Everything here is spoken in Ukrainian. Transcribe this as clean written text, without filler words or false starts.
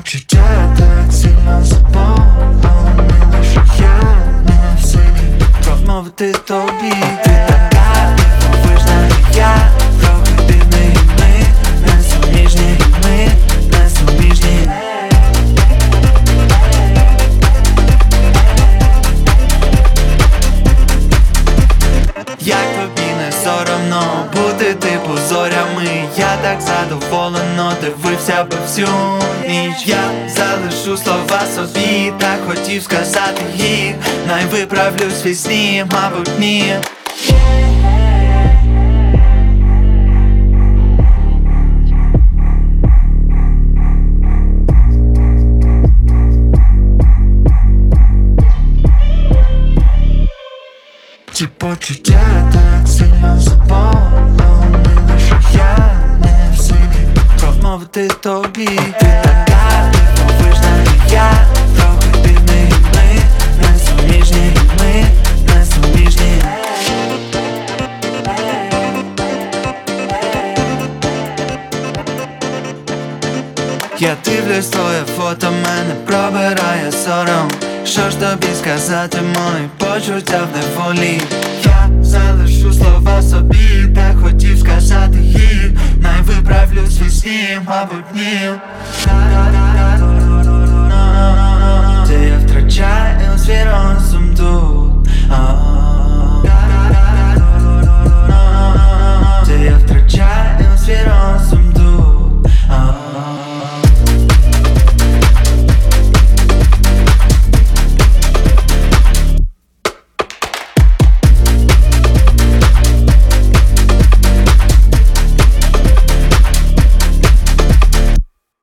почуття так сильно заполонили, що я не в силі промовити тобі. Ти така дивовижна, і я трохи дивний, і ми несуміжні, і ми несуміжні. Як тобі не соромно бути типу зорями? Я так задоволено дивився би всю ніч. Я залишу слова собі, так хотів сказати їх. Най виправлю свій сні, мабуть, ні. Ці почуття так сильно заполонили, що я не в силі промовити тобі. Ти така дивовижна, і я трохи дивний, і ми несуміжні, і ми несуміжні. Я дивлюсь, твоє фото мене пробирає сором. Що ж тобі сказати, мої почуття в неволі? Я залишу слова собі, так хотів сказати їх. Най виправлю свій сні, мабуть, ні.